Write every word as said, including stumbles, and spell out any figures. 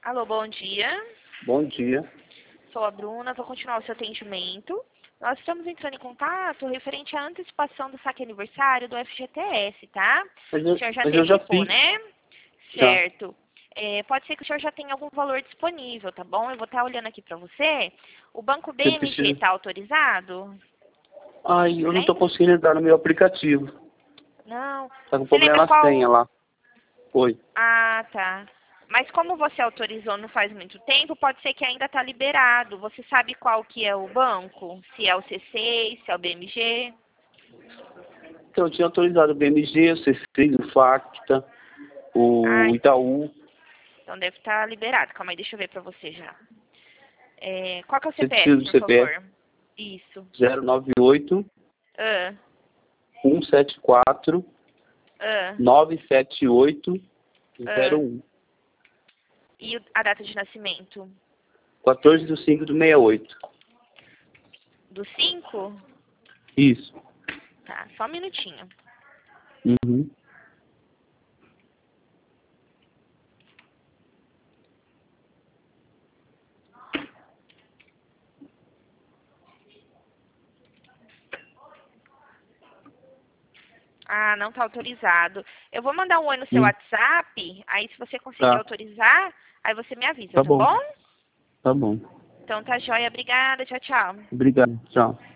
Alô, bom dia. Bom dia. Sou a Bruna, vou continuar o seu atendimento. Nós estamos entrando em contato referente à antecipação do saque aniversário do F G T S, tá? Mas eu, O senhor já mas eu já antecipou, fiz. né? Já. Certo. É, pode ser que o senhor já tenha algum valor disponível, tá bom? Eu vou estar olhando aqui para você. O banco B Você M G precisa... está autorizado? Ai, eu não estou Lembra? conseguindo entrar no meu aplicativo. Não. Tá com Você lembra problema na qual? senha lá. Oi. Ah, tá. Mas como você autorizou não faz muito tempo, pode ser que ainda está liberado. Você sabe qual que é o banco? Se é o C seis, se é o B M G? Então, eu tinha autorizado o B M G, o C seis, o Facta, Ah, o Itaú. então deve estar liberado. Calma aí, deixa eu ver para você já. É, qual que é o Você C P F, precisa do por C P F favor? Isso. zero nove oito, Ah, um sete quatro, ah, nove sete oito, ah. zero um. E o- a data de nascimento? quatorze de cinco de sessenta e oito. Do cinco? Isso. Tá, só um minutinho. Uhum. Ah, não está autorizado. Eu vou mandar um oi no seu Hum. WhatsApp, aí se você conseguir Tá. autorizar, aí você me avisa, Tá tá bom. bom? Tá bom. Então tá joia, obrigada, tchau, tchau. Obrigado. Tchau.